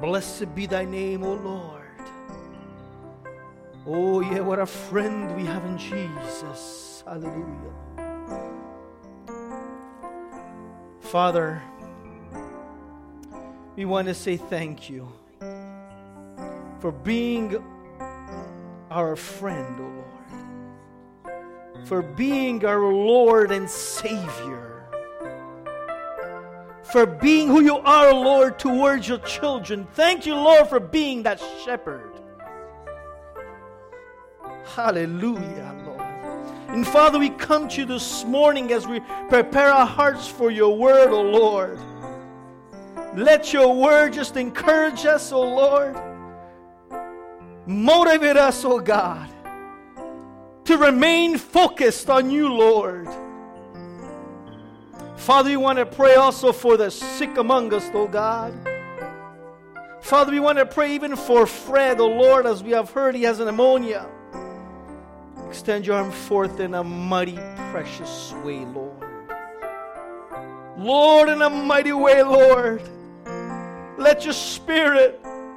Blessed be thy name, O Lord. Oh, yeah, what a friend we have in Jesus. Hallelujah. Father, we want to say thank you for being our friend, O Lord. For being our Lord and Savior. For being who you are, Lord, towards your children. Thank you, Lord, for being that shepherd. Hallelujah, Lord. And Father, we come to you this morning as we prepare our hearts for your word, O Lord. Let your word just encourage us, O Lord. Motivate us, O God, to remain focused on you, Lord. Father, we want to pray also for the sick among us, O God. Father, we want to pray even for Fred, O Lord, as we have heard he has an pneumonia. Extend your arm forth in a mighty, precious way, Lord. Lord, in a mighty way, Lord. Let your Spirit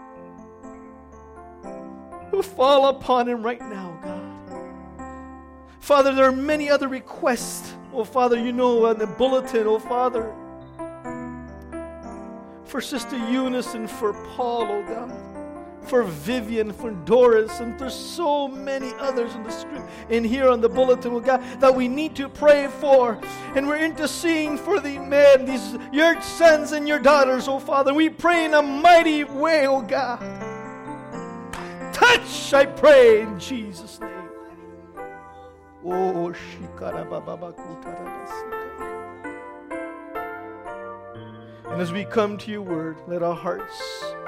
fall upon him right now, God. Father, there are many other requests. Oh, Father, you know on the bulletin, oh, Father. For Sister Eunice and for Paul, oh, God. For Vivian, for Doris, and there's so many others in the script, in here on the bulletin, oh God, that we need to pray for. And we're interceding for the men, these your sons and your daughters, oh Father. We pray in a mighty way, oh God. Touch, I pray, in Jesus' name. Oh, and as we come to your word, let our hearts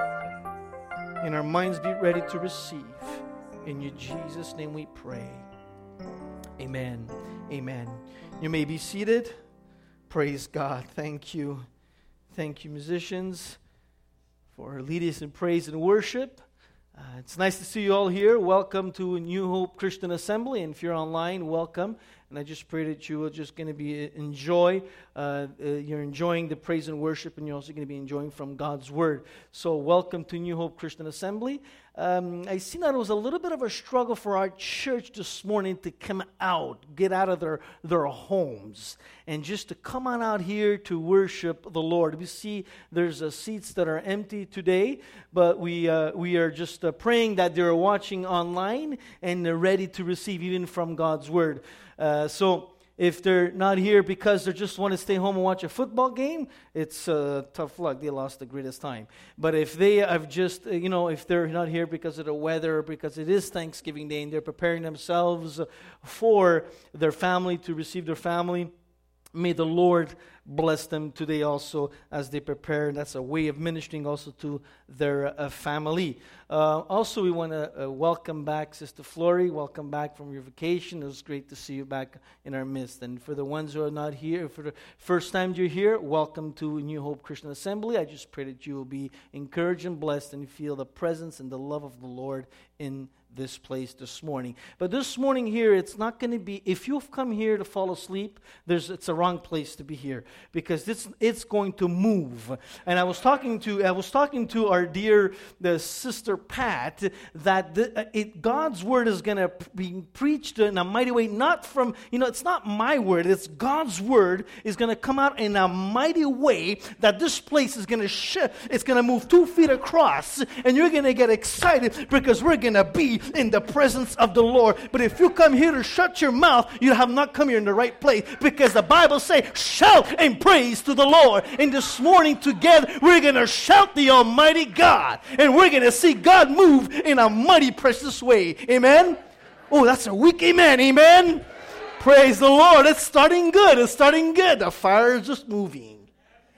and our minds be ready to receive. In your Jesus' name we pray. Amen. Amen. You may be seated. Praise God. Thank you. Thank you, musicians, for leading us in praise and worship. It's nice to see you all here. Welcome to New Hope Christian Assembly. And if you're online, welcome. And I just pray that you are just going to be you're enjoying the praise and worship, and you're also going to be enjoying from God's Word. So welcome to New Hope Christian Assembly. I see that it was a little bit of a struggle for our church this morning to come out, get out of their homes, and just to come on out here to worship the Lord. We see there's seats that are empty today, but we are just praying that they're watching online and they're ready to receive even from God's Word. So if they're not here because they just want to stay home and watch a football game, it's tough luck. They lost the greatest time. But if they have just, if they're not here because of the weather or because it is Thanksgiving Day and they're preparing themselves for their family, to receive their family, may the Lord bless them today also as they prepare. That's a way of ministering also to their family. Also, we want to welcome back Sister Flory. Welcome back from your vacation. It was great to see you back in our midst. And for the ones who are not here, for the first time you're here, welcome to New Hope Christian Assembly. I just pray that you will be encouraged and blessed and feel the presence and the love of the Lord in this place this morning. But this morning here, it's not going to be, if you've come here to fall asleep, it's a wrong place to be here, because it's going to move. And I was talking to our dear Sister Pat that God's word is going to be preached in a mighty way, not from, it's not my word, it's God's word is going to come out in a mighty way that this place is going to shift. It's going to move 2 feet across, and you're going to get excited because we're going to be in the presence of the Lord. But if you come here to shut your mouth, you have not come here in the right place, because the Bible says, shout and praise to the Lord. And this morning together, we're going to shout the Almighty God, and we're going to see God move in a mighty precious way. Amen? Oh, that's a weak amen. Amen? Praise the Lord. It's starting good. It's starting good. The fire is just moving.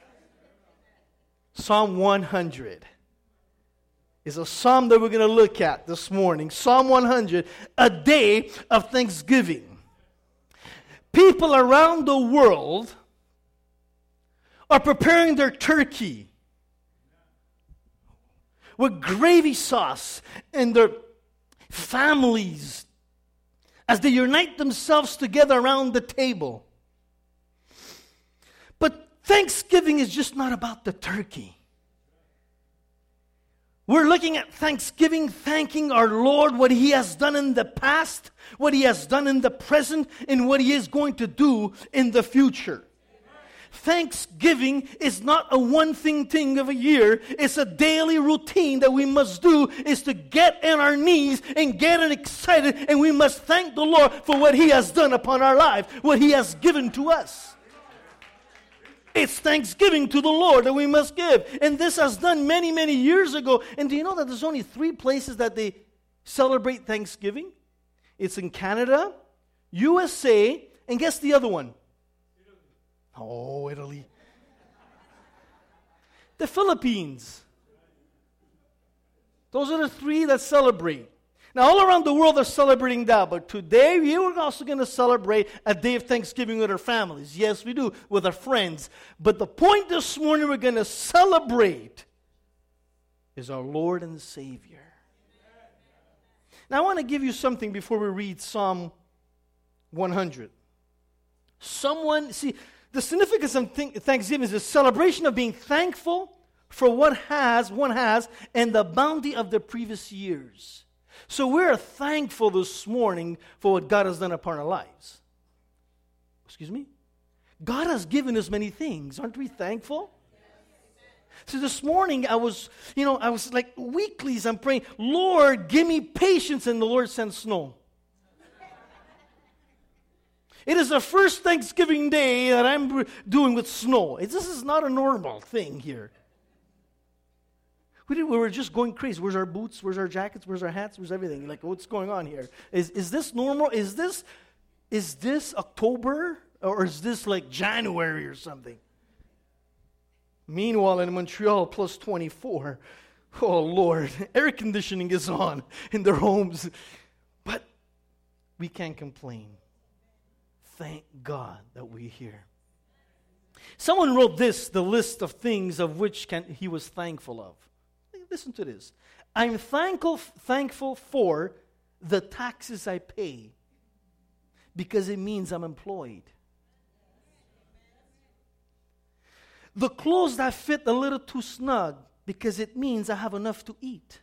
Psalm 100. Is a psalm that we're going to look at this morning. Psalm 100, a day of thanksgiving. People around the world are preparing their turkey with gravy sauce and their families as they unite themselves together around the table. But Thanksgiving is just not about the turkey. We're looking at Thanksgiving, thanking our Lord, what He has done in the past, what He has done in the present, and what He is going to do in the future. Thanksgiving is not a one-thing of a year. It's a daily routine that we must do, is to get on our knees and get excited, and we must thank the Lord for what He has done upon our life, what He has given to us. It's thanksgiving to the Lord that we must give. And this was done many, many years ago. And do you know that there's only 3 places that they celebrate Thanksgiving? It's in Canada, USA, and guess the other one? Oh, Italy. The Philippines. Those are the 3 that celebrate. Now, all around the world are celebrating that, but today we are also going to celebrate a day of Thanksgiving with our families. Yes, we do, with our friends. But the point this morning we're going to celebrate is our Lord and Savior. Now, I want to give you something before we read Psalm 100. The significance of Thanksgiving is a celebration of being thankful for what one has and the bounty of the previous years. So we're thankful this morning for what God has done upon our lives. Excuse me? God has given us many things. Aren't we thankful? So this morning I was like weeklies, I'm praying, Lord, give me patience, and the Lord sent snow. It is the first Thanksgiving day that I'm doing with snow. This is not a normal thing here. We were just going crazy. Where's our boots? Where's our jackets? Where's our hats? Where's everything? Like, what's going on here? Is this normal? Is this October? Or is this like January or something? Meanwhile, in Montreal, plus 24. Oh, Lord. Air conditioning is on in their homes. But we can't complain. Thank God that we're here. Someone wrote the list of things of which he was thankful of. Listen to this. I'm thankful for the taxes I pay because it means I'm employed. The clothes that fit a little too snug because it means I have enough to eat.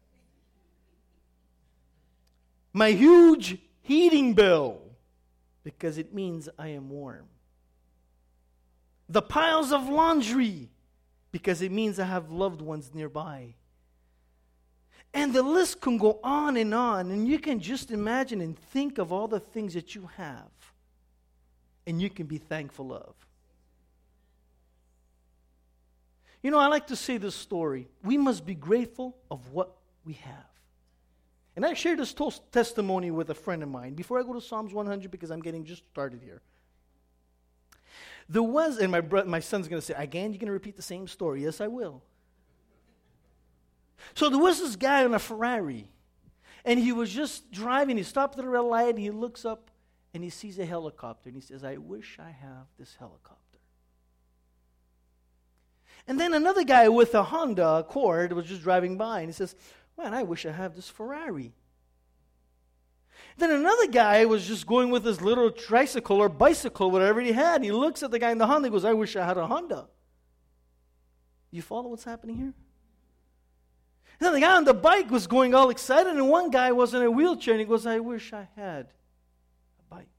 My huge heating bill because it means I am warm. The piles of laundry because it means I have loved ones nearby. And the list can go on, and you can just imagine and think of all the things that you have, and you can be thankful of. You know, I like to say this story. We must be grateful of what we have. And I shared this testimony with a friend of mine before I go to Psalms 100 because I'm getting just started here. There was, and my son's going to say, again, you're going to repeat the same story. Yes, I will. So there was this guy on a Ferrari, and he was just driving. He stopped at a red light, and he looks up, and he sees a helicopter, and he says, I wish I have this helicopter. And then another guy with a Honda Accord was just driving by, and he says, man, I wish I have this Ferrari. Then another guy was just going with his little tricycle or bicycle, whatever he had. He looks at the guy in the Honda and goes, I wish I had a Honda. You follow what's happening here? And then the guy on the bike was going all excited, and one guy was in a wheelchair, and he goes, I wish I had a bike.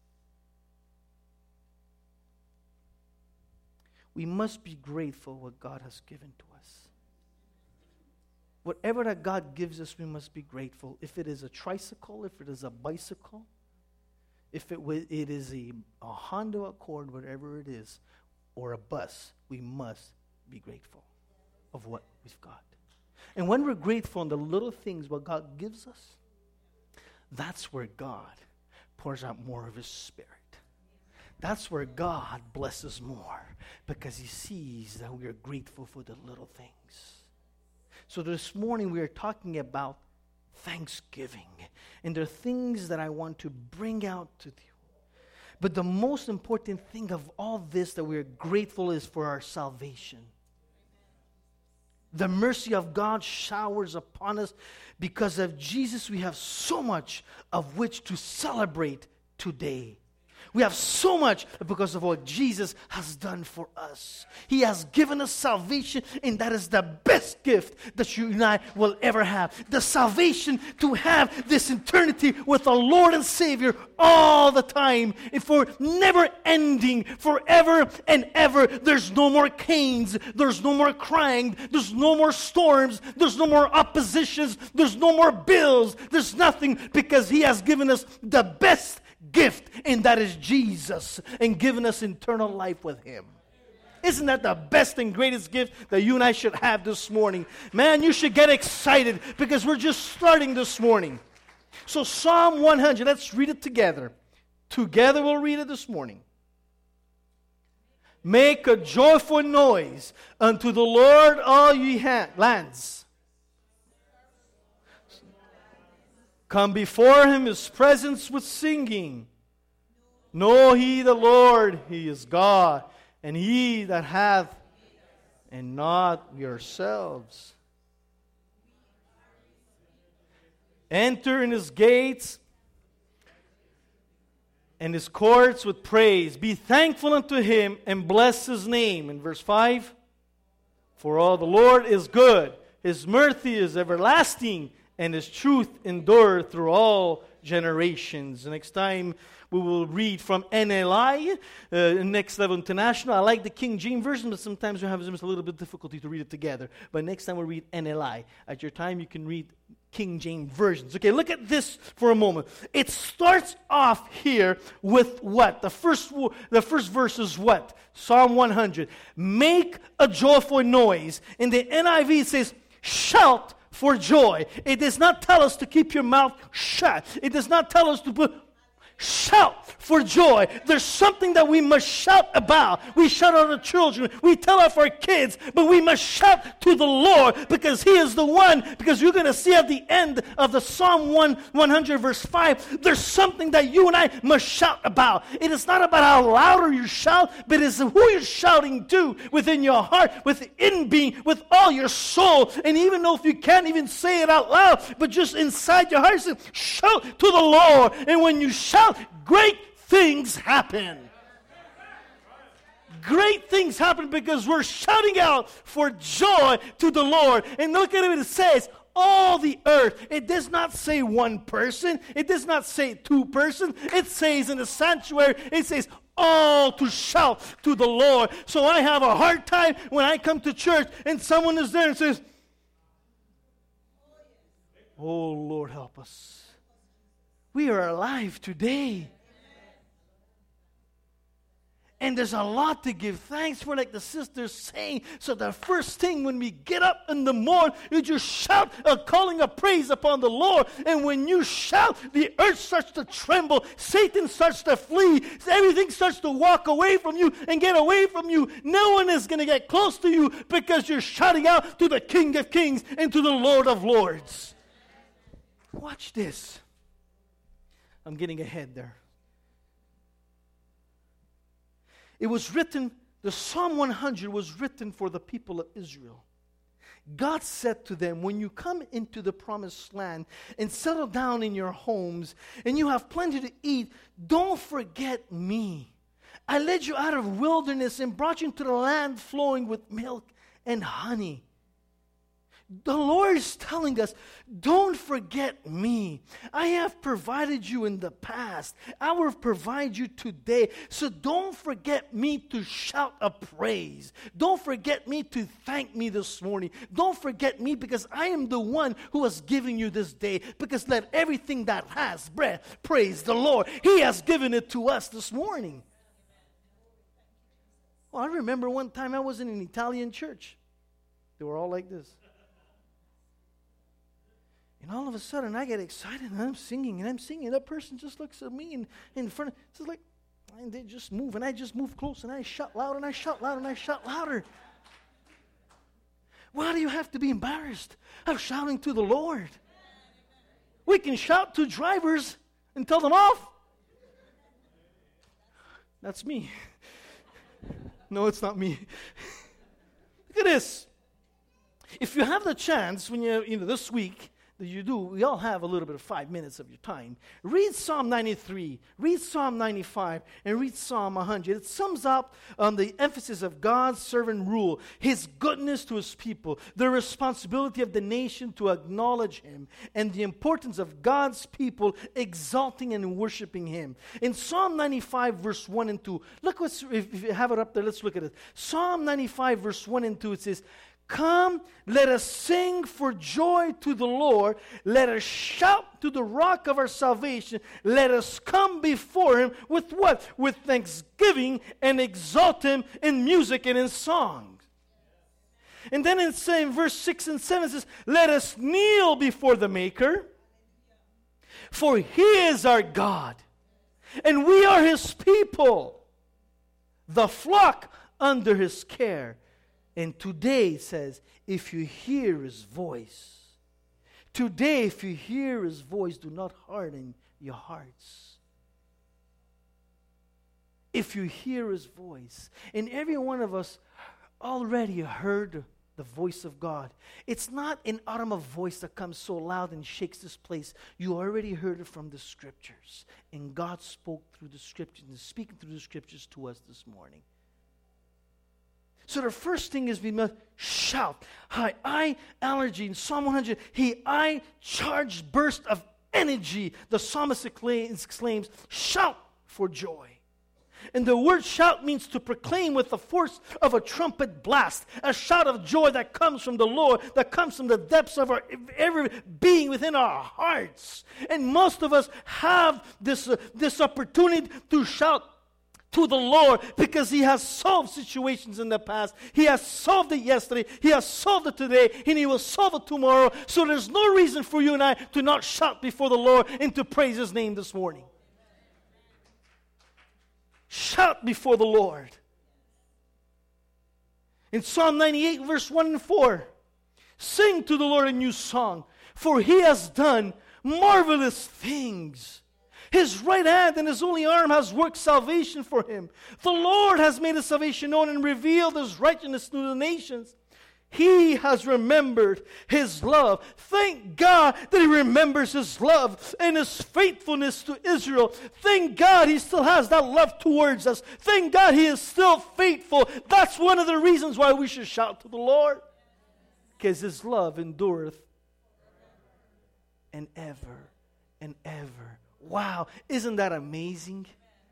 We must be grateful what God has given to us. Whatever that God gives us, we must be grateful. If it is a tricycle, if it is a bicycle, if it is a Honda Accord, whatever it is, or a bus, we must be grateful of what we've got. And when we're grateful on the little things, what God gives us, that's where God pours out more of His Spirit. That's where God blesses more, because He sees that we are grateful for the little things. So this morning we are talking about thanksgiving. And there are things that I want to bring out to you. But the most important thing of all this that we are grateful is for our salvation. The mercy of God showers upon us. Because of Jesus, we have so much of which to celebrate today. We have so much because of what Jesus has done for us. He has given us salvation, and that is the best gift that you and I will ever have. The salvation to have this eternity with our Lord and Savior all the time, and for never ending, forever and ever. There's no more Cains, there's no more crying, there's no more storms, there's no more oppositions, there's no more bills, there's nothing, because He has given us the best gift, and that is Jesus, and given us eternal life with Him. Isn't that the best and greatest gift that you and I should have this morning? Man, you should get excited because we're just starting this morning. So Psalm 100, let's read it together. Together we'll read it this morning. Make a joyful noise unto the Lord, all ye lands. Come before Him, His presence with singing. Know ye the Lord, He is God, and He that hath, and not yourselves. Enter in His gates and His courts with praise. Be thankful unto Him and bless His name. In verse 5, for all the Lord is good, His mercy is everlasting, and His truth endureth through all generations. Next time we will read from NLI, Next Level International. I like the King James Version, but sometimes we have a little bit difficulty to read it together. But next time we'll read NLI. At your time, you can read King James Versions. Okay, look at this for a moment. It starts off here with what? The first verse is what? Psalm 100. Make a joyful noise. In the NIV it says, shout for joy. It does not tell us to keep your mouth shut. It does not tell us to shout for joy. There's something that we must shout about. We shout at our children. We tell off our kids. But we must shout to the Lord because He is the one. Because you're going to see at the end of the Psalm 100 verse 5, there's something that you and I must shout about. It is not about how louder you shout, but it is who you're shouting to within your heart, within being, with all your soul. And even though if you can't even say it out loud, but just inside your heart, say, shout to the Lord. And when you shout, great things happen. Great things happen because we're shouting out for joy to the Lord. And look at it, it says, all the earth. It does not say one person. It does not say two persons. It says in the sanctuary, it says all to shout to the Lord. So I have a hard time when I come to church and someone is there and says, oh, Lord, help us. We are alive today. And there's a lot to give thanks for, like the sister's saying. So the first thing when we get up in the morning, you just shout a calling of praise upon the Lord. And when you shout, the earth starts to tremble. Satan starts to flee. Everything starts to walk away from you and get away from you. No one is going to get close to you because you're shouting out to the King of Kings and to the Lord of Lords. Watch this. I'm getting ahead there. It was written, the Psalm 100 was written for the people of Israel. God said to them, when you come into the promised land and settle down in your homes and you have plenty to eat, don't forget me. I led you out of wilderness and brought you into the land flowing with milk and honey. The Lord is telling us, don't forget me. I have provided you in the past. I will provide you today. So don't forget me to shout a praise. Don't forget me to thank me this morning. Don't forget me because I am the one who has given you this day. Because let everything that has breath praise the Lord. He has given it to us this morning. Well, I remember one time I was in an Italian church. They were all like this. And all of a sudden, I get excited, and I'm singing. That person just looks at me, and in front of, it's like, and they just move, and I just move close, and I shout loud, and I shout loud, and I shout louder. Why do you have to be embarrassed of shouting to the Lord? We can shout to drivers and tell them off. That's me. No, it's not me. Look at this. If you have the chance, when you this week, that you do, we all have a little bit of 5 minutes of your time. Read Psalm 93, read Psalm 95, and read Psalm 100. It sums up the emphasis of God's servant rule, His goodness to His people, the responsibility of the nation to acknowledge Him, and the importance of God's people exalting and worshiping Him. In Psalm 95, verse 1 and 2, look if you have it up there, let's look at it. Psalm 95, verse 1 and 2, it says, "Come, let us sing for joy to the Lord. Let us shout to the rock of our salvation. Let us come before Him with what? With thanksgiving, and exalt Him in music and in songs." And then in verse 6 and 7 it says, "Let us kneel before the Maker, for He is our God, and we are His people, the flock under His care." And today it says, if you hear His voice, today if you hear His voice, do not harden your hearts. If you hear His voice, and every one of us already heard the voice of God. It's not an audible voice that comes so loud and shakes this place. You already heard it from the Scriptures. And God spoke through the Scriptures and is speaking through the Scriptures to us this morning. So the first thing is we must shout. High allergy in Psalm 100. I charged burst of energy. The psalmist exclaims, shout for joy. And the word shout means to proclaim with the force of a trumpet blast. A shout of joy that comes from the Lord, that comes from the depths of our every being within our hearts. And most of us have this opportunity to shout to the Lord because He has solved situations in the past. He has solved it yesterday. He has solved it today. And He will solve it tomorrow. So there's no reason for you and I to not shout before the Lord and to praise His name this morning. Shout before the Lord. In Psalm 98, verse 1 and 4, sing to the Lord a new song, for He has done marvelous things. His right hand and His only arm has worked salvation for Him. The Lord has made His salvation known and revealed His righteousness to the nations. He has remembered His love. Thank God that He remembers His love and His faithfulness to Israel. Thank God He still has that love towards us. Thank God He is still faithful. That's one of the reasons why we should shout to the Lord. Because His love endureth and ever and ever. Wow, isn't that amazing?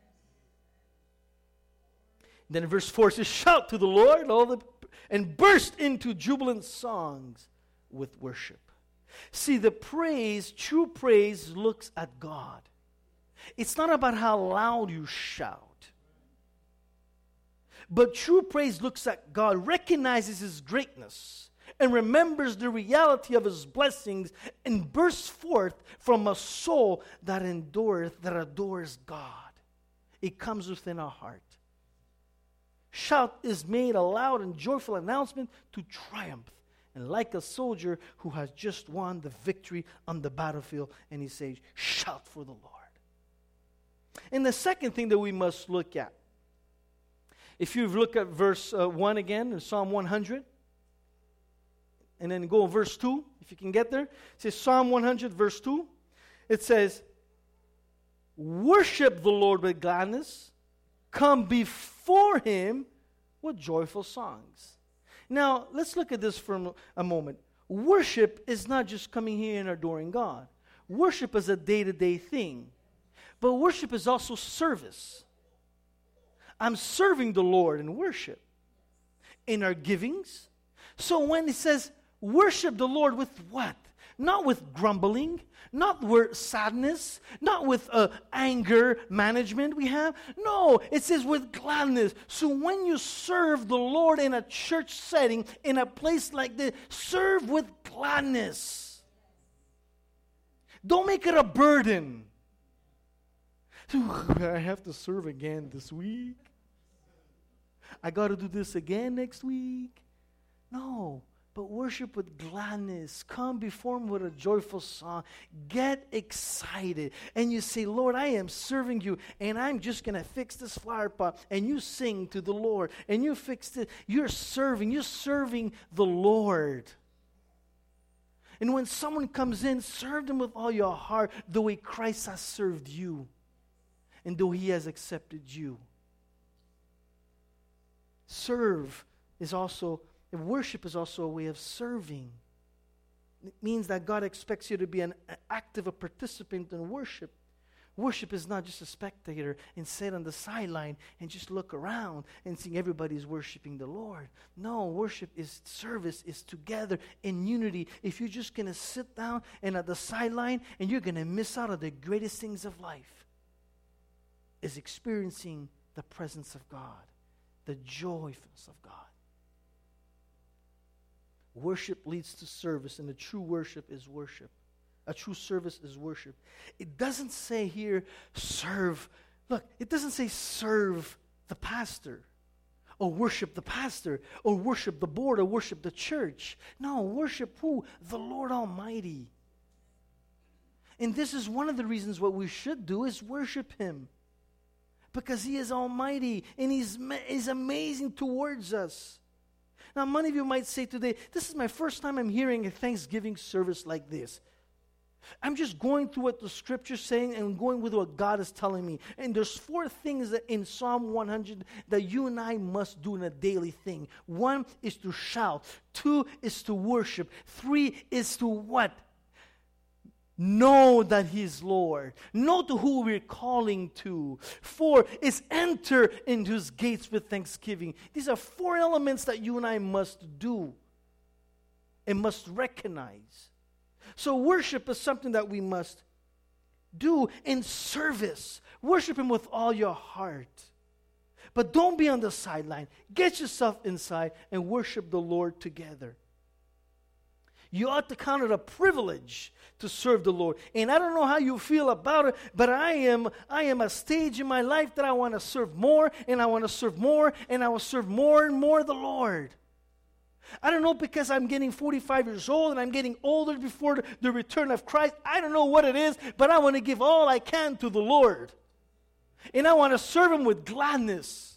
Then in verse 4 it says, shout to the Lord, and burst into jubilant songs with worship. See, true praise looks at God. It's not about how loud you shout. But true praise looks at God, recognizes His greatness, and remembers the reality of His blessings, and bursts forth from a soul that adores God. It comes within our heart. Shout is made a loud and joyful announcement to triumph, and like a soldier who has just won the victory on the battlefield, and he says, shout for the Lord. And the second thing that we must look at, if you look at verse 1 again in Psalm 100, and then go verse 2, if you can get there. It says Psalm 100, verse 2. It says, worship the Lord with gladness. Come before Him with joyful songs. Now, let's look at this for a moment. Worship is not just coming here and adoring God. Worship is a day-to-day thing. But worship is also service. I'm serving the Lord in worship. In our givings. So when it says, worship the Lord with what? Not with grumbling, not with sadness, not with anger management we have. No, it says with gladness. So when you serve the Lord in a church setting, in a place like this, serve with gladness. Don't make it a burden. I have to serve again this week. I got to do this again next week. No, but worship with gladness. Come before Him with a joyful song. Get excited. And you say, Lord, I am serving You, and I'm just going to fix this flower pot. And you sing to the Lord, and you fix it. You're serving the Lord. And when someone comes in, serve them with all your heart the way Christ has served you and the way He has accepted you. Worship is also a way of serving. It means that God expects you to be an active participant in worship. Worship is not just a spectator and sit on the sideline and just look around and see everybody's worshiping the Lord. No, worship is service, is together in unity. If you're just going to sit down and at the sideline, and you're going to miss out on the greatest things of life, is experiencing the presence of God, the joyfulness of God. Worship leads to service, and a true worship is worship. A true service is worship. It doesn't say here, serve. Look, it doesn't say serve the pastor, or worship the pastor, or worship the board, or worship the church. No, worship who? The Lord Almighty. And this is one of the reasons what we should do is worship Him. Because He is almighty, and He's amazing towards us. Now, many of you might say today, this is my first time I'm hearing a Thanksgiving service like this. I'm just going through what the Scripture's saying and going with what God is telling me. And there's 4 things that in Psalm 100 that you and I must do in a daily thing. 1 is to shout. 2 is to worship. 3 is to what? Know that He's Lord. Know to who we're calling to. 4 is enter into His gates with thanksgiving. These are 4 elements that you and I must do and must recognize. So worship is something that we must do in service. Worship Him with all your heart. But don't be on the sideline. Get yourself inside and worship the Lord together. You ought to count it a privilege to serve the Lord. And I don't know how you feel about it, but I am a stage in my life that I want to serve more, and I want to serve more, and I will serve more and more the Lord. I don't know, because I'm getting 45 years old and I'm getting older before the return of Christ. I don't know what it is, but I want to give all I can to the Lord. And I want to serve Him with gladness.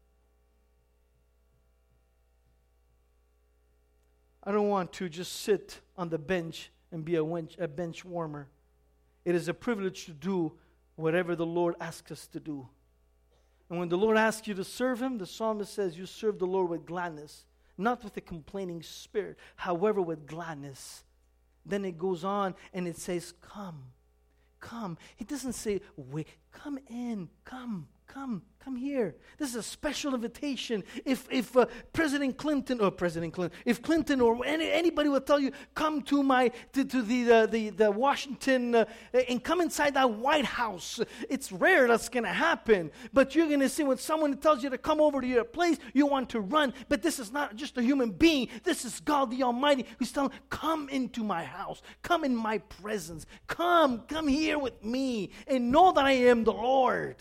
I don't want to just sit on the bench and be a bench warmer. It is a privilege to do whatever the Lord asks us to do. And when the Lord asks you to serve Him, the psalmist says you serve the Lord with gladness, not with a complaining spirit, however with gladness. Then it goes on and it says, come. It doesn't say, wait, come in, come here. This is a special invitation. If President Clinton, if Clinton or anybody will tell you, come to the Washington and come inside that White House, it's rare that's going to happen. But you're going to see when someone tells you to come over to your place, you want to run. But this is not just a human being. This is God the Almighty who's telling, come into my house, come in my presence, come here with me, and know that I am the Lord.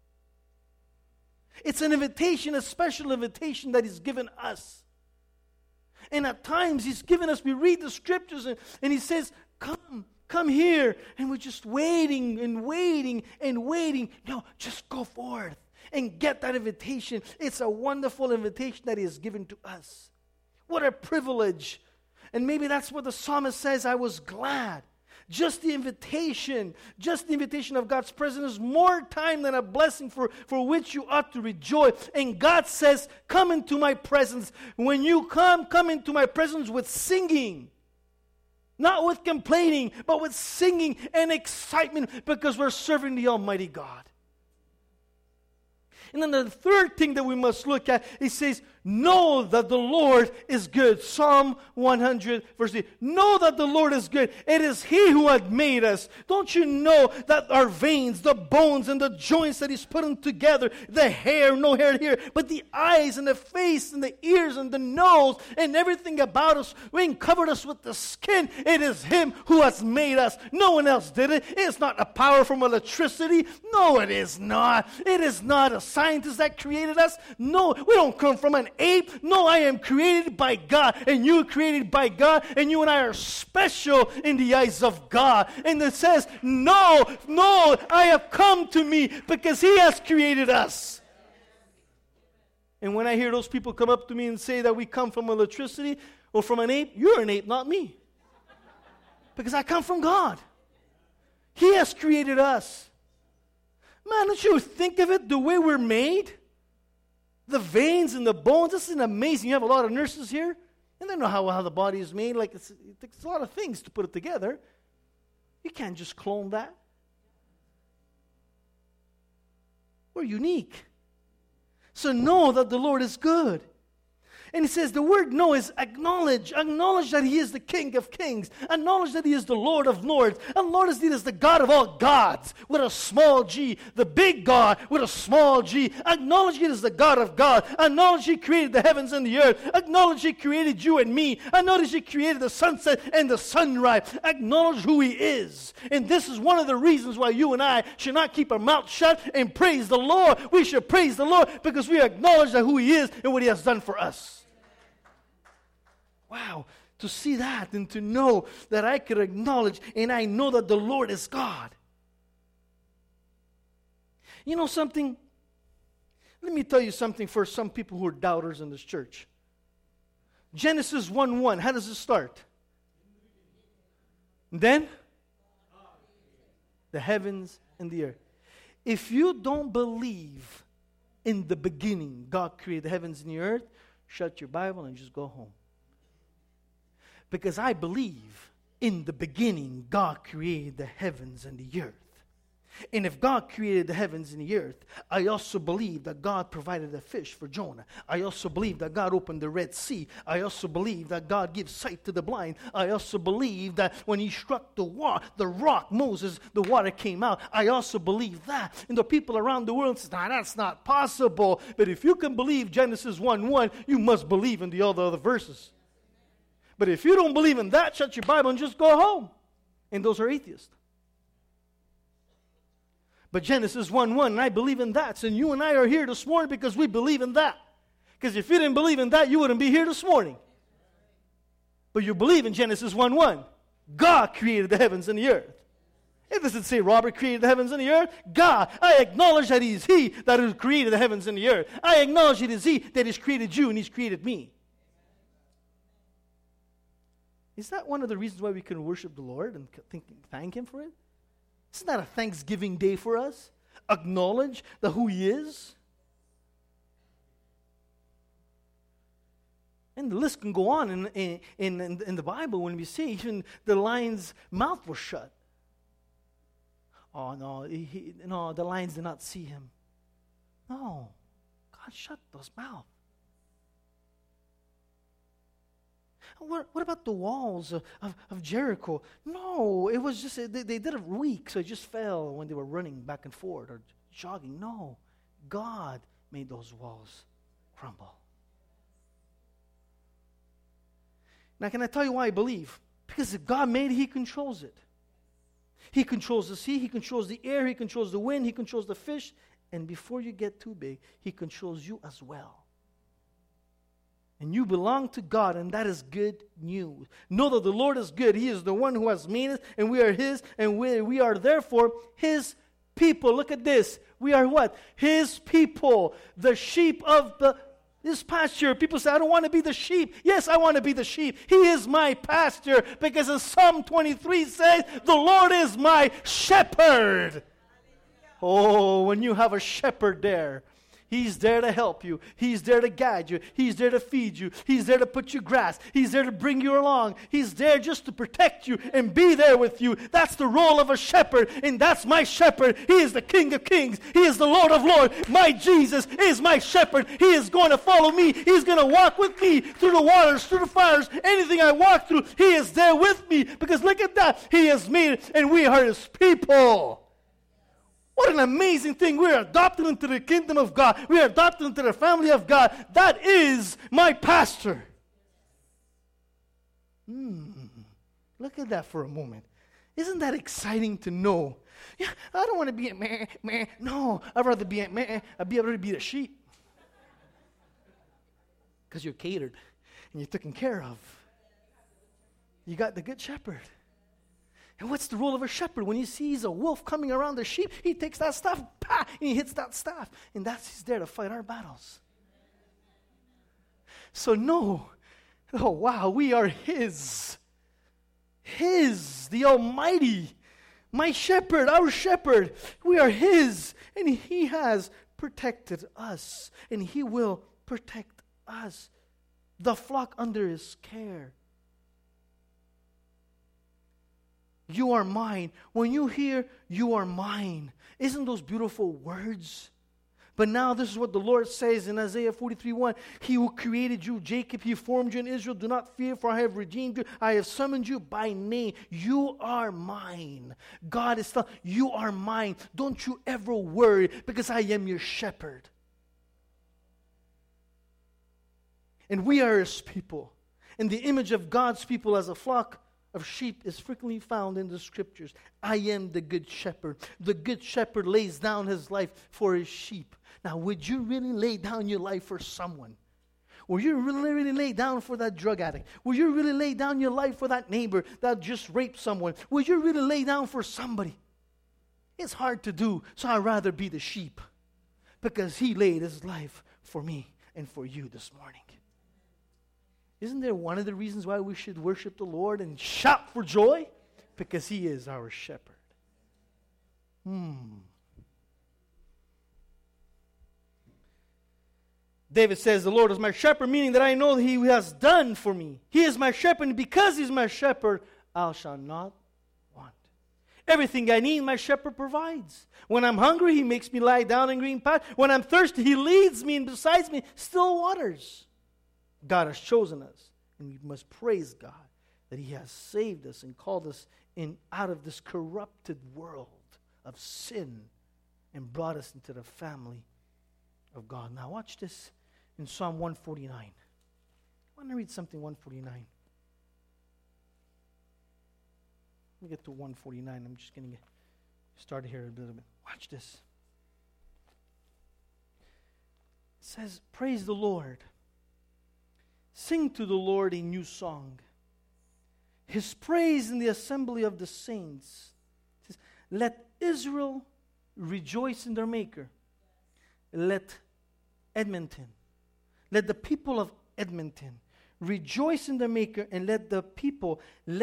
It's an invitation, a special invitation that He's given us. And at times He's given us, we read the Scriptures and He says, come here. And we're just waiting and waiting and waiting. No, just go forth and get that invitation. It's a wonderful invitation that He has given to us. What a privilege. And maybe that's what the psalmist says, I was glad. Just the invitation of God's presence is more time than a blessing for which you ought to rejoice. And God says, come into my presence. When you come into my presence with singing. Not with complaining, but with singing and excitement, because we're serving the Almighty God. And then the third thing that we must look at, it says, know that the Lord is good. Psalm 100, verse 8. Know that the Lord is good. It is He who had made us. Don't you know that our veins, the bones, and the joints that He's putting together, the hair, no hair here, but the eyes and the face and the ears and the nose and everything about us, when covered us with the skin, it is Him who has made us. No one else did it. It's not a power from electricity. No, it is not. It is not a scientist that created us. No, we don't come from an ape. No, I am created by God, and you are created by God, and you and I are special in the eyes of God. And it says, no, I have come to me because He has created us. And when I hear those people come up to me and say that we come from electricity or from an ape, you're an ape, not me. Because I come from God. He has created us. Man, don't you think of it the way we're made? The veins and the bones. This is amazing. You have a lot of nurses here, and they know how the body is made. Like it takes a lot of things to put it together. You can't just clone that. We're unique. So know that the Lord is good. And he says the word know is acknowledge. Acknowledge that he is the King of kings. Acknowledge that he is the Lord of lords. Acknowledge that he is the God of all gods with a small g. The big God with a small g. Acknowledge he is the God of God. Acknowledge he created the heavens and the earth. Acknowledge he created you and me. Acknowledge he created the sunset and the sunrise. Acknowledge who he is. And this is one of the reasons why you and I should not keep our mouth shut and praise the Lord. We should praise the Lord because we acknowledge that who he is and what he has done for us. Wow, to see that and to know that I could acknowledge and I know that the Lord is God. You know something? Let me tell you something for some people who are doubters in this church. Genesis 1:1, how does it start? And then? The heavens and the earth. If you don't believe in the beginning God created the heavens and the earth, shut your Bible and just go home. Because I believe in the beginning God created the heavens and the earth. And if God created the heavens and the earth, I also believe that God provided a fish for Jonah. I also believe that God opened the Red Sea. I also believe that God gives sight to the blind. I also believe that when he struck the rock, Moses, the water came out. I also believe that. And the people around the world say, nah, that's not possible. But if you can believe Genesis 1:1, you must believe in the other verses. But if you don't believe in that, shut your Bible and just go home. And those are atheists. But Genesis 1:1, and I believe in that. So you and I are here this morning because we believe in that. Because if you didn't believe in that, you wouldn't be here this morning. But you believe in Genesis 1:1. God created the heavens and the earth. It doesn't say Robert created the heavens and the earth. God, I acknowledge that he is he that has created the heavens and the earth. I acknowledge it is he that has created you and he's created me. Is that one of the reasons why we can worship the Lord and thank him for it? Isn't that a Thanksgiving day for us? Acknowledge that who he is? And the list can go on in the Bible when we see even the lion's mouth was shut. Oh, no, the lions did not see him. No, God shut those mouths. What about the walls of Jericho? No, it was just, they did it weak, so it just fell when they were running back and forth or jogging. No, God made those walls crumble. Now, can I tell you why I believe? Because if God made it, he controls it. He controls the sea, he controls the air, he controls the wind, he controls the fish. And before you get too big, he controls you as well. And you belong to God, and that is good news. Know that the Lord is good. He is the one who has made us, and we are his, and we are therefore his people. Look at this. We are what? His people, the sheep of this pasture. People say, I don't want to be the sheep. Yes, I want to be the sheep. He is my pasture, because as Psalm 23 says, the Lord is my shepherd. Oh, when you have a shepherd there, he's there to help you. He's there to guide you. He's there to feed you. He's there to put you grass. He's there to bring you along. He's there just to protect you and be there with you. That's the role of a shepherd, and that's my shepherd. He is the King of kings. He is the Lord of lords. My Jesus is my shepherd. He is going to follow me. He's going to walk with me through the waters, through the fires, anything I walk through. He is there with me, because look at that. He has made it, and we are his people. What an amazing thing. We're adopted into the kingdom of God. We're adopted into the family of God. That is my pastor. Look at that for a moment. Isn't that exciting to know? Yeah, I don't want to be a man. No, I'd rather be a man. I'd rather be a sheep. Because you're catered and you're taken care of. You got the good shepherd. And what's the role of a shepherd? When he sees a wolf coming around the sheep, he takes that staff, and he hits that staff. And he's there to fight our battles. So no, oh wow, we are his. His. the Almighty, my shepherd, our shepherd. We are His, and He has protected us, and He will protect us. The flock under His care. You are mine. When you hear, you are mine. Isn't those beautiful words? But now this is what the Lord says in Isaiah 43:1. He who created you, Jacob, He formed you in Israel. Do not fear, for I have redeemed you. I have summoned you by name. You are mine. God is telling you are mine. Don't you ever worry, because I am your shepherd. And we are His people. And the image of God's people as a flock of sheep is frequently found in the Scriptures. I am the good shepherd. The good shepherd lays down his life for his sheep. Now, would you really lay down your life for someone? Will you really lay down for that drug addict? Will you really lay down your life for that neighbor that just raped someone? Will you really lay down for somebody? It's hard to do, so I'd rather be the sheep, because He laid His life for me and for you this morning. Isn't there one of the reasons why we should worship the Lord and shout for joy? Because He is our shepherd. David says, the Lord is my shepherd, meaning that I know that He has done for me. He is my shepherd, and because He's my shepherd, I shall not want. Everything I need, my shepherd provides. When I'm hungry, He makes me lie down in green pastures. When I'm thirsty, He leads me, and besides me, still waters. God has chosen us, and we must praise God that He has saved us and called us out of this corrupted world of sin and brought us into the family of God. Now watch this in Psalm 149. I want to read something 149. Let me get to 149. I'm just going to get started here a little bit. Watch this. It says, praise the Lord. Sing to the Lord a new song. His praise in the assembly of the saints. It says, let Israel rejoice in their Maker. Let Edmonton, let the people of Edmonton rejoice in their Maker, and let the people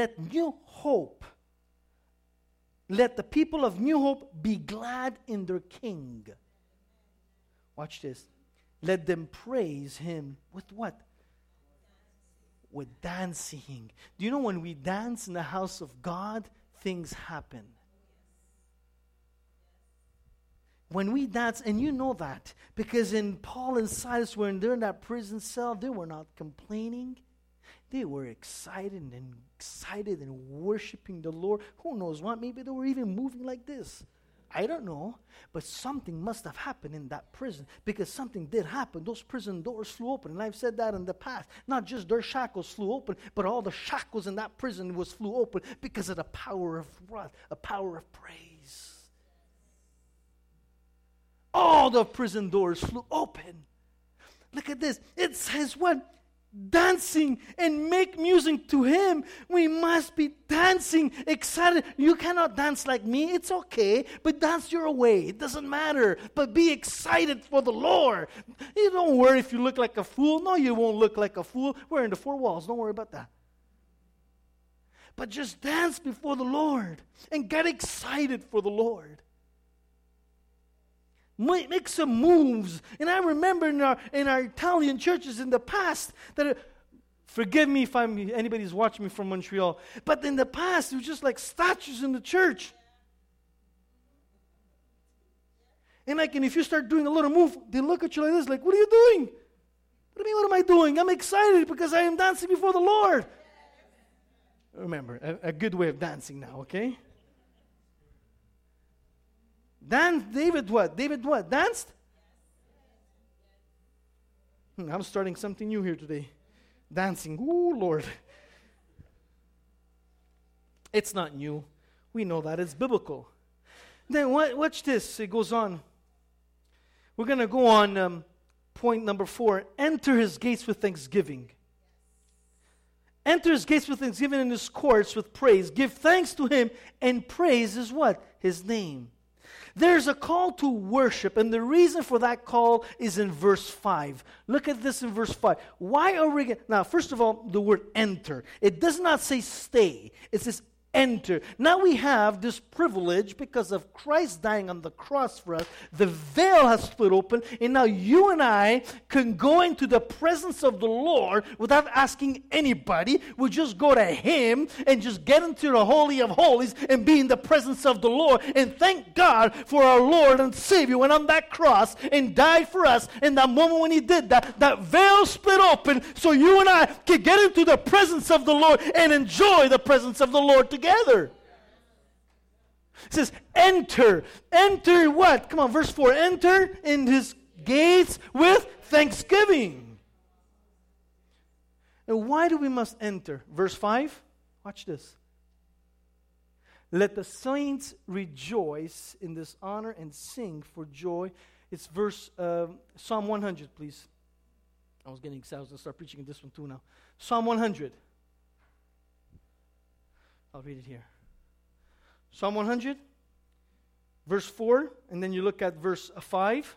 of New Hope be glad in their King. Watch this. Let them praise Him with what? With dancing. Do you know when we dance in the house of God, things happen? When we dance, and you know that, because in Paul and Silas, when they're in that prison cell, they were not complaining. They were excited and worshiping the Lord. Who knows what? Maybe they were even moving like this. I don't know, but something must have happened in that prison, because something did happen. Those prison doors flew open, and I've said that in the past. Not just their shackles flew open, but all the shackles in that prison flew open because of the power of what? A power of praise. All the prison doors flew open. Look at this. It says what? Dancing and make music to Him. We must be dancing, excited. You cannot dance like me. It's okay, but dance your way. It doesn't matter. But be excited for the Lord. You don't worry if you look like a fool. No, you won't look like a fool. We're in the four walls. Don't worry about that. But just dance before the Lord and get excited for the Lord. Make some moves. And I remember in our Italian churches in the past that, forgive me if anybody's watching me from Montreal, but in the past it was just like statues in the church. And if you start doing a little move, they look at you like this, like, what are you doing? What do you mean, what am I doing? I'm excited because I am dancing before the Lord. Remember, a good way of dancing now, okay? David what? Danced? I'm starting something new here today. Dancing. Ooh, Lord. It's not new. We know that. It's biblical. Then watch this. It goes on. We're going to go on point number 4. Enter His gates with thanksgiving. Enter His gates with thanksgiving and His courts with praise. Give thanks to Him, and praise is what? His name. There's a call to worship, and the reason for that call is in verse 5. Look at this in verse 5. Why are we... Now, first of all, the word enter. It does not say stay. It says enter. Now we have this privilege because of Christ dying on the cross for us. The veil has split open, and now you and I can go into the presence of the Lord without asking anybody. We just go to Him and just get into the Holy of Holies and be in the presence of the Lord. And thank God for our Lord and Savior went on that cross and died for us. In that moment when He did that, that veil split open so you and I can get into the presence of the Lord and enjoy the presence of the Lord together. It says, enter. Enter what? Come on, verse 4. Enter in His gates with thanksgiving. And why do we must enter? Verse 5. Watch this. Let the saints rejoice in this honor and sing for joy. It's verse Psalm 100, please. I was getting excited. I was going to start preaching in this one too now. Psalm 100. I'll read it here. Psalm 100, verse 4, and then you look at verse 5.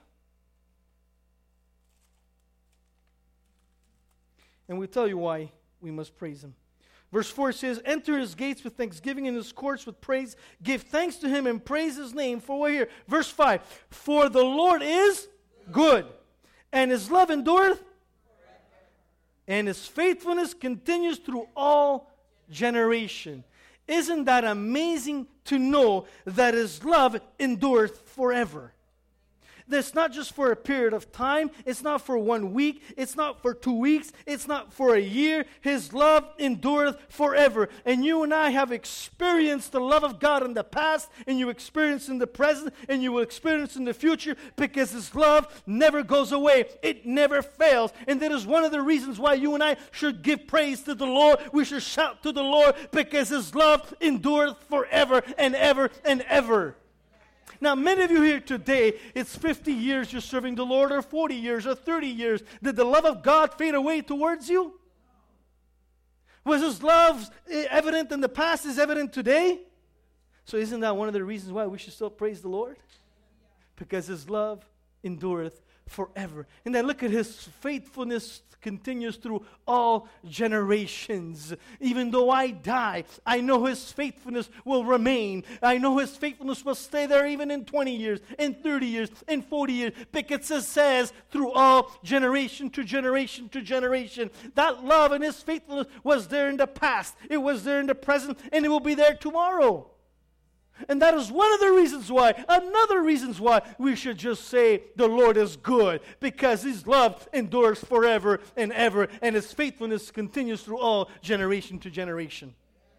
And we tell you why we must praise Him. Verse 4 says, enter His gates with thanksgiving and His courts with praise. Give thanks to Him and praise His name. For we're here. Verse 5, for the Lord is good, and His love endureth, and His faithfulness continues through all generation. Isn't that amazing to know that His love endureth forever? That's not just for a period of time. It's not for 1 week. It's not for 2 weeks. It's not for a year. His love endureth forever. And you and I have experienced the love of God in the past, and you experience in the present, and you will experience in the future, because His love never goes away. It never fails. And that is one of the reasons why you and I should give praise to the Lord. We should shout to the Lord, because His love endureth forever and ever and ever. Now, many of you here today, it's 50 years you're serving the Lord, or 40 years, or 30 years. Did the love of God fade away towards you? Was His love evident in the past, is evident today? So isn't that one of the reasons why we should still praise the Lord? Because His love endureth forever. And then look at His faithfulness continues through all generations. Even though I die, I know His faithfulness will remain. I know His faithfulness will stay there even in 20 years, in 30 years, in 40 years, because it says through all generation to generation to generation. That love and His faithfulness was there in the past, it was there in the present, and it will be there tomorrow. And that is one of the reasons why, another reasons why we should just say the Lord is good, because His love endures forever and ever, and His faithfulness continues through all generation to generation.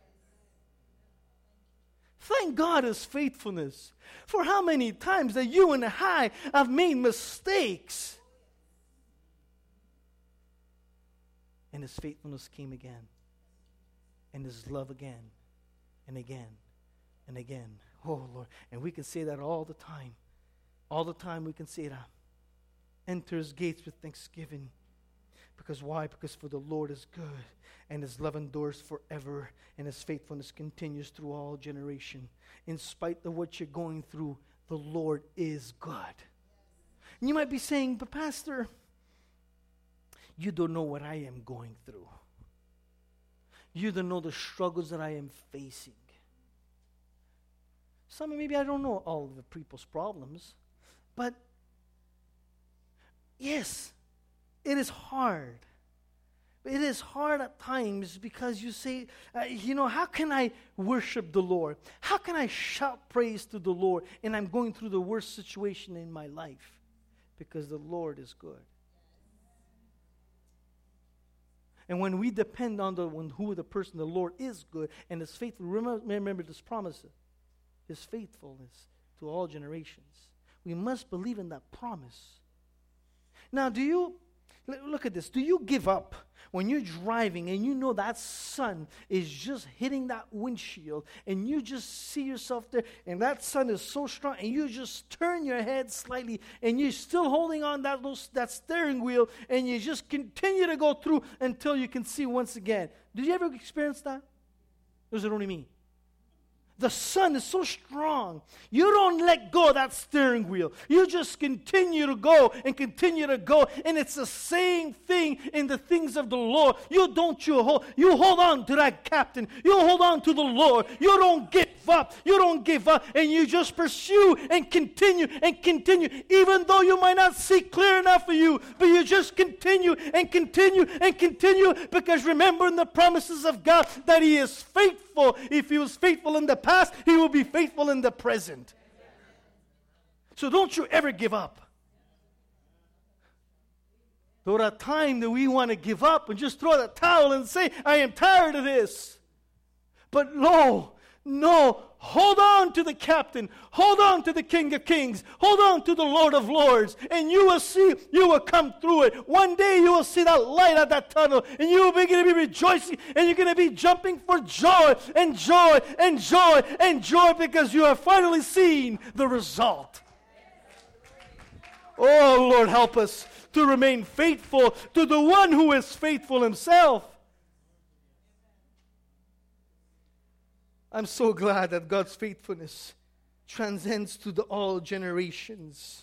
Thank God His faithfulness. For how many times that you and I have made mistakes, and His faithfulness came again, and His love again and again. And again, oh Lord, and we can say that all the time. All the time we can say that. Enter His gates with thanksgiving. Because why? Because for the Lord is good, and His love endures forever, and His faithfulness continues through all generation. In spite of what you're going through, the Lord is good. And you might be saying, but Pastor, you don't know what I am going through. You don't know the struggles that I am facing. Some, maybe I don't know all of the people's problems, but yes, it is hard. It is hard at times because you say, how can I worship the Lord? How can I shout praise to the Lord? And I'm going through the worst situation in my life, because the Lord is good. And when we depend on who the person, the Lord is good and is faithful, remember this promise. His faithfulness to all generations. We must believe in that promise. Now, look at this. Do you give up when you're driving and you know that sun is just hitting that windshield, and you just see yourself there, and that sun is so strong, and you just turn your head slightly, and you're still holding on that steering wheel, and you just continue to go through until you can see once again? Did you ever experience that? Or is it only me? The Son is so strong. You don't let go of that steering wheel. You just continue to go and continue to go. And it's the same thing in the things of the Lord. You hold on to that captain. You hold on to the Lord. You don't give up. You don't give up. And you just pursue and continue and continue. Even though you might not see clear enough for you. But you just continue and continue and continue. Because remember in the promises of God that He is faithful. If He was faithful in the past, He will be faithful in the present. So don't you ever give up. There are times that we want to give up and just throw the towel and say, I am tired of this. But no, hold on to the captain. Hold on to the King of Kings. Hold on to the Lord of Lords. And you will see, you will come through it. One day you will see that light at that tunnel. And you will begin to be rejoicing. And you're going to be jumping for joy and joy and joy and joy because you have finally seen the result. Oh, Lord, help us to remain faithful to the one who is faithful Himself. I'm so glad that God's faithfulness transcends to all generations.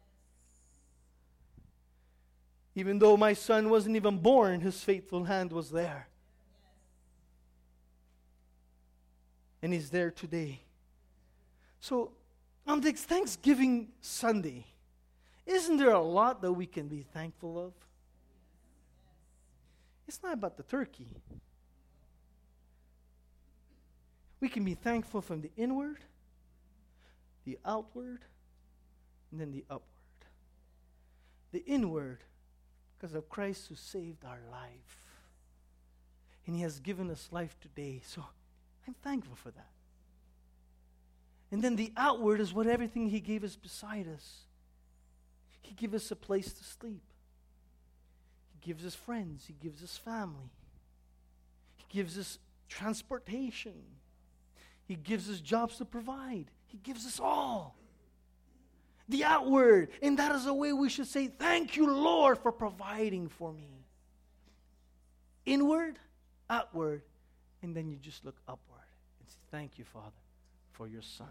Even though my son wasn't even born, His faithful hand was there. And He's there today. So, on this Thanksgiving Sunday, isn't there a lot that we can be thankful of? It's not about the turkey. We can be thankful from the inward, the outward, and then the upward. The inward, because of Christ who saved our life. And He has given us life today. So I'm thankful for that. And then the outward is what everything He gave us beside us. He gives us a place to sleep. He gives us friends. He gives us family. He gives us transportation. He gives us jobs to provide. He gives us all. The outward. And that is the way we should say, thank you, Lord, for providing for me. Inward, outward, and then you just look upward and say, thank you, Father, for your Son.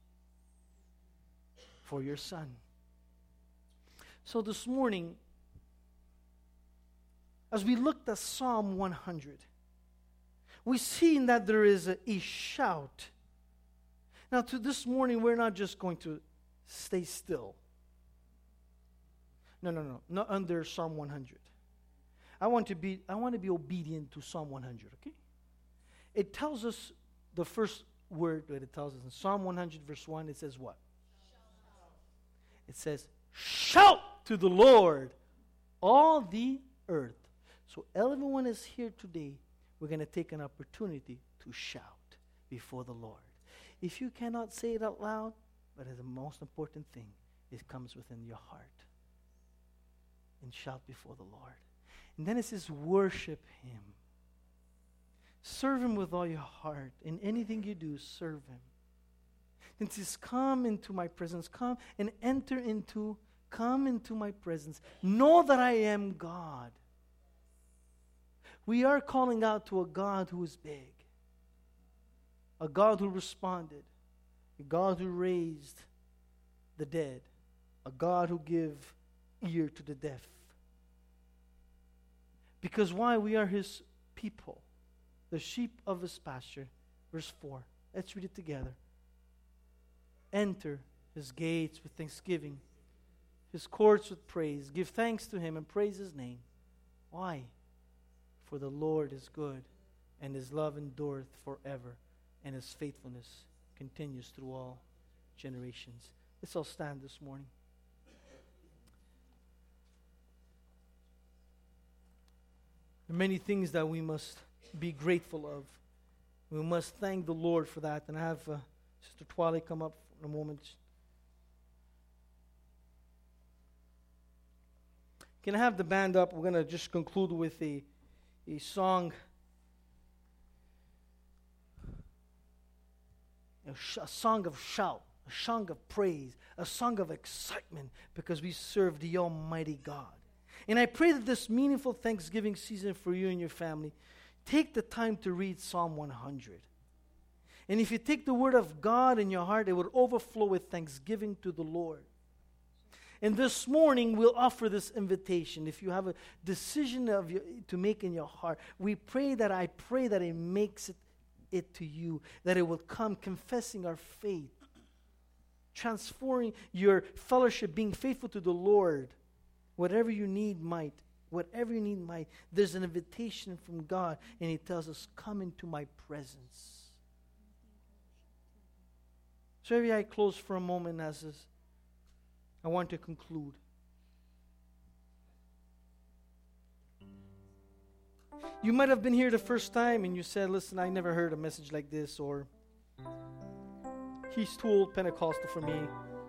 For your Son. So this morning, as we looked at Psalm 100, we see that there is a shout. Now, to this morning, we're not just going to stay still. No, not under Psalm 100. I want to be obedient to Psalm 100, okay? It tells us the first word that it tells us in Psalm 100, verse 1, it says what? It says, shout to the Lord, all the earth. So everyone is here today. We're going to take an opportunity to shout before the Lord. If you cannot say it out loud, but the most important thing, it comes within your heart. And shout before the Lord. And then it says, worship Him. Serve Him with all your heart. In anything you do, serve Him. Then it says, come into my presence. Come and come into my presence. Know that I am God. We are calling out to a God who is big. A God who responded. A God who raised the dead. A God who gave ear to the deaf. Because why? We are His people. The sheep of His pasture. Verse 4. Let's read it together. Enter His gates with thanksgiving. His courts with praise. Give thanks to Him and praise His name. Why? For the Lord is good, and His love endureth forever, and His faithfulness continues through all generations. Let's all stand this morning. There are many things that we must be grateful of. We must thank the Lord for that. And I have Sister Twali come up in a moment. Can I have the band up? We're going to just conclude with a song. A song of shout, a song of praise, a song of excitement because we serve the Almighty God. And I pray that this meaningful Thanksgiving season for you and your family, take the time to read Psalm 100. And if you take the word of God in your heart, it would overflow with thanksgiving to the Lord. And this morning, we'll offer this invitation. If you have a decision to make in your heart, I pray that it makes it to you, that it will come confessing our faith, transforming your fellowship, being faithful to the Lord. Whatever you need might. There's an invitation from God, and He tells us, come into my presence. So every eye closed for a moment as this. I want to conclude. You might have been here the first time and you said, listen, I never heard a message like this, or he's too old Pentecostal for me.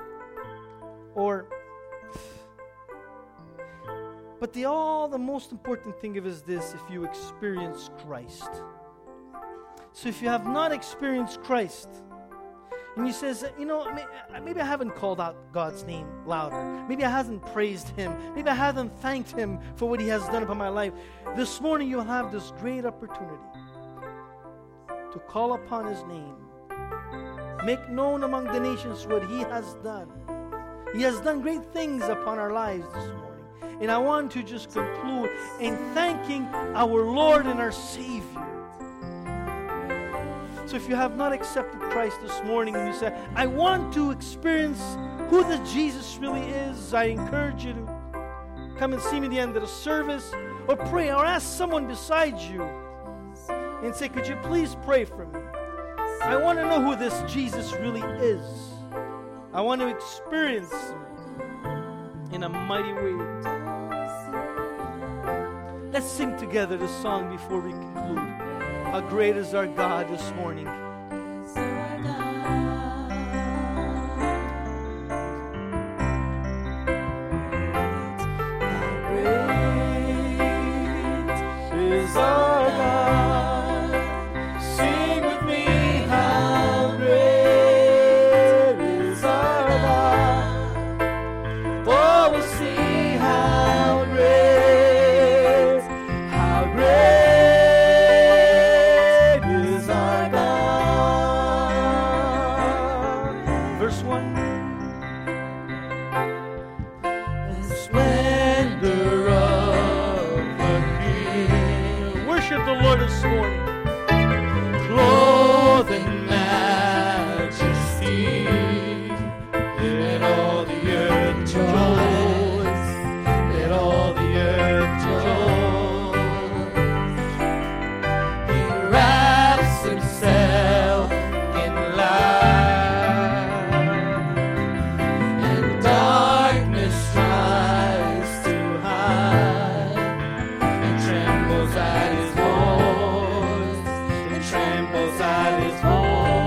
But the most important thing is this: if you experience Christ. So if you have not experienced Christ, and you says, maybe I haven't called out God's name louder. Maybe I haven't praised Him. Maybe I haven't thanked Him for what He has done upon my life. This morning you'll have this great opportunity to call upon His name. Make known among the nations what He has done. He has done great things upon our lives this morning. And I want to just conclude in thanking our Lord and our Savior. So if you have not accepted Christ this morning and you say, I want to experience who this Jesus really is, I encourage you to come and see me at the end of the service, or pray, or ask someone beside you and say, could you please pray for me? I want to know who this Jesus really is. I want to experience Him in a mighty way. Let's sing together this song before we conclude. How great is our God this morning. Trembles at His voice.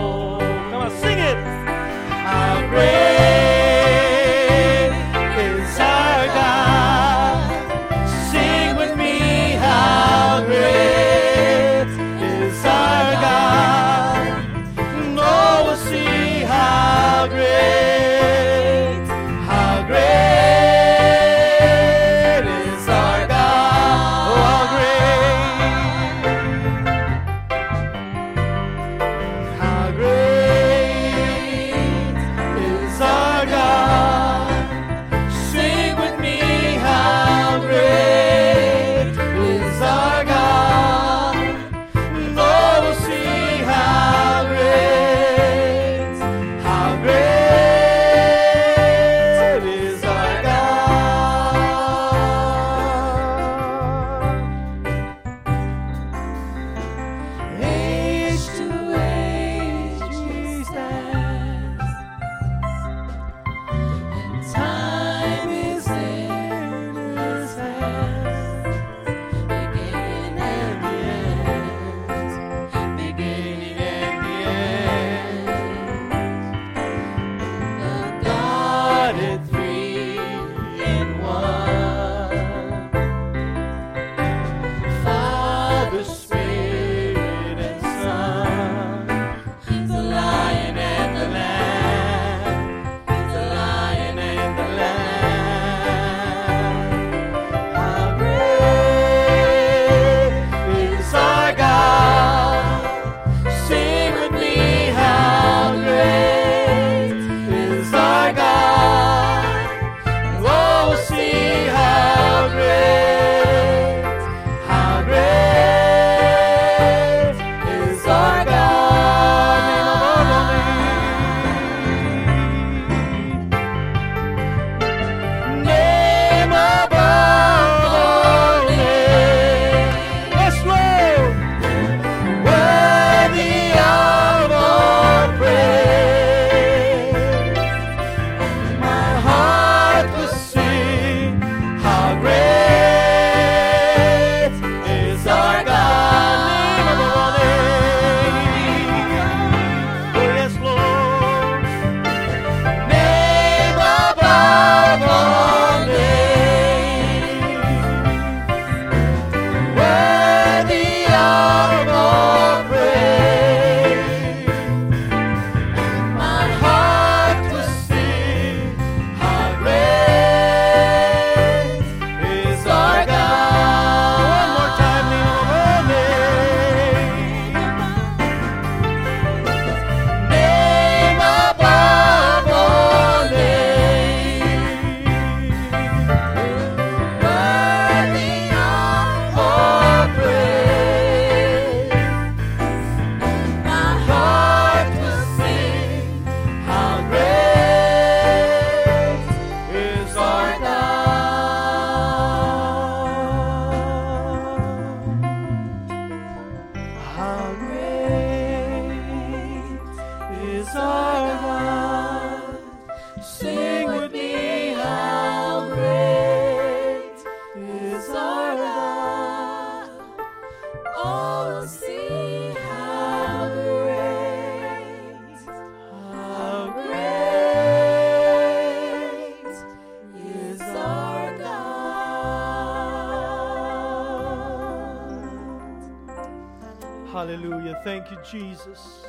Hallelujah. Thank you, Jesus.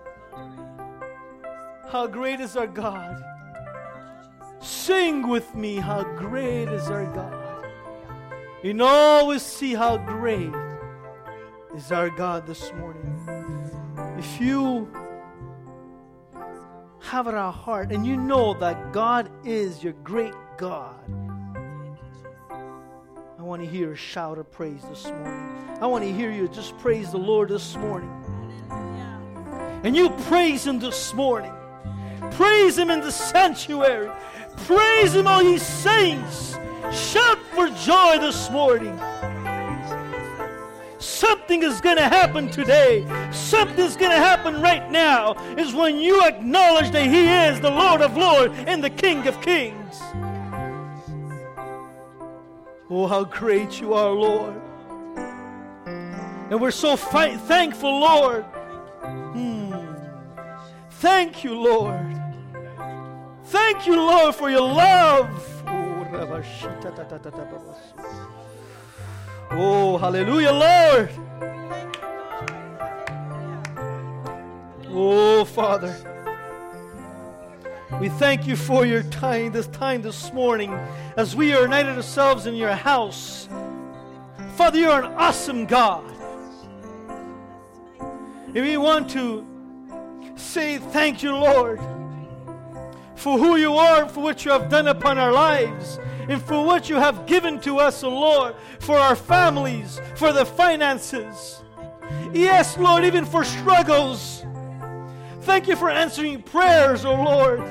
How great is our God. Sing with me, how great is our God. You know, always see how great is our God this morning. If you have it at our heart and you know that God is your great God, I want to hear a shout of praise this morning. I want to hear you just praise the Lord this morning. And you praise Him this morning. Praise Him in the sanctuary. Praise Him, all ye saints. Shout for joy this morning. Something is going to happen today. Something's going to happen right now. Is when you acknowledge that He is the Lord of Lords and the King of Kings. Oh, how great you are, Lord. And we're so thankful, Lord. Thank you, Lord. Thank you, Lord, for your love. Oh, hallelujah, Lord. Oh, Father, we thank you for your time this morning as we are united ourselves in your house. Father, you're an awesome God. And we want to say thank you, Lord, for who you are, for what you have done upon our lives, and for what you have given to us, O Lord, for our families, for the finances. Yes, Lord, even for struggles. Thank you for answering prayers, O Lord.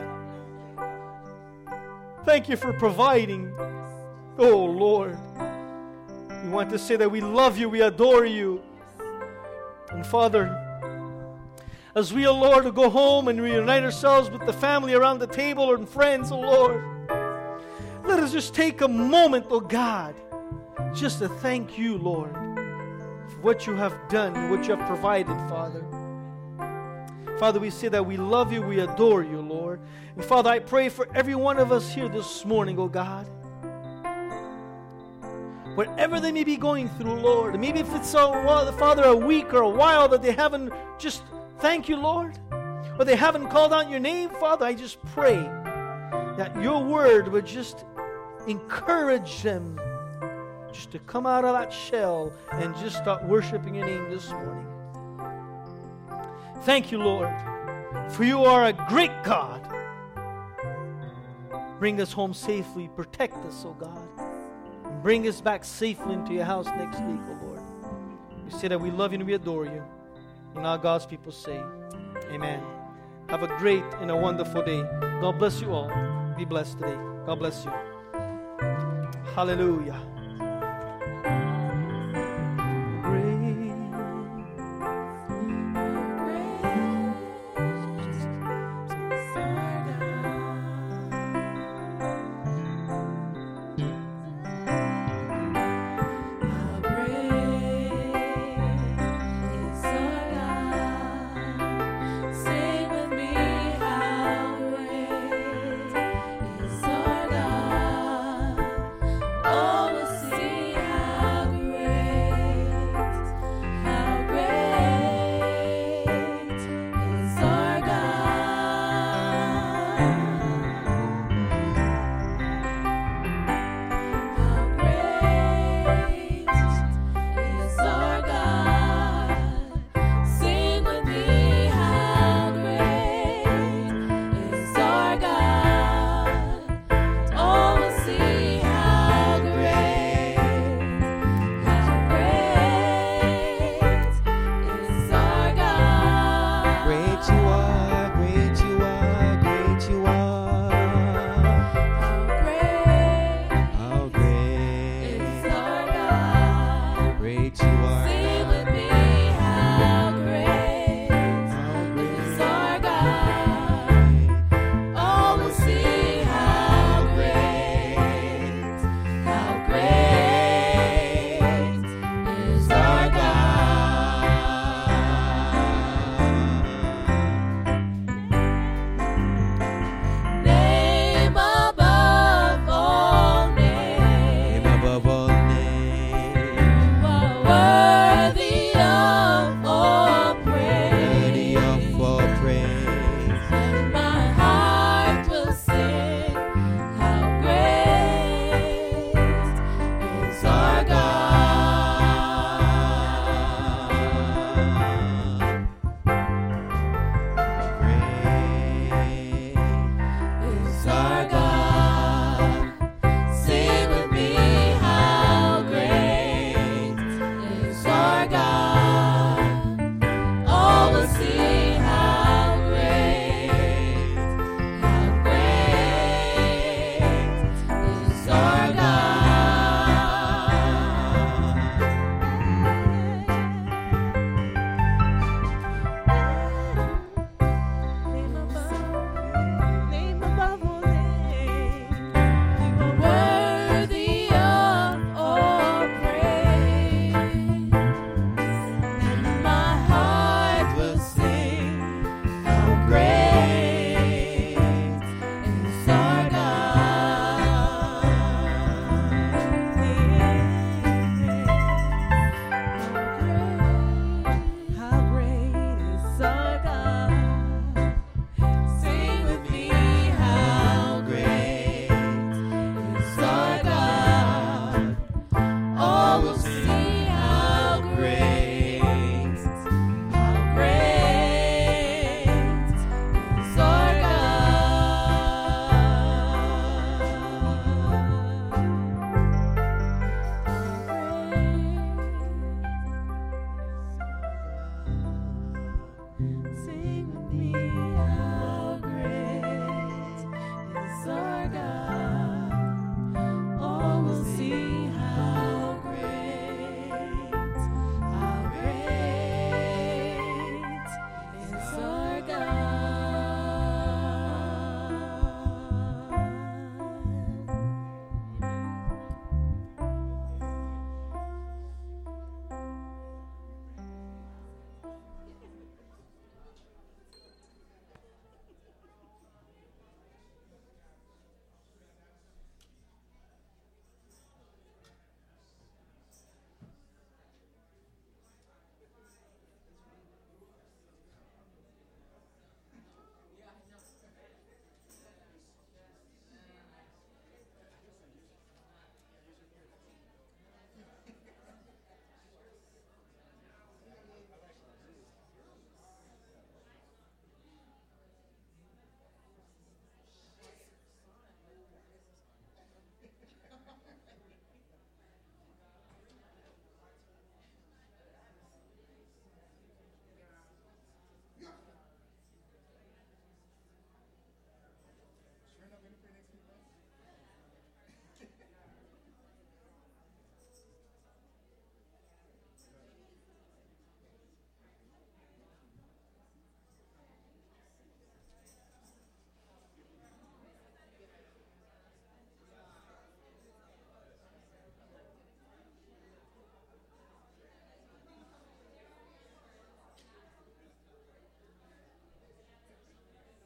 Thank you for providing, oh Lord. We want to say that we love you, we adore you. And Father, as we, O Lord, go home and reunite ourselves with the family around the table and friends, O Lord, let us just take a moment, O God, just to thank you, Lord, for what you have done, what you have provided, Father. Father, we say that we love you, we adore you, Lord. And Father, I pray for every one of us here this morning, O God. Whatever they may be going through, Lord, maybe if it's, Father, a week or a while that they haven't just thank you, Lord, or they haven't called out your name, Father, I just pray that your word would just encourage them just to come out of that shell and just start worshiping your name this morning. Thank you, Lord, for you are a great God. Bring us home safely. Protect us, oh God. And bring us back safely into your house next week, oh Lord. We say that we love you and we adore you. And all God's people say, amen. Have a great and a wonderful day. God bless you all. Be blessed today. God bless you. Hallelujah.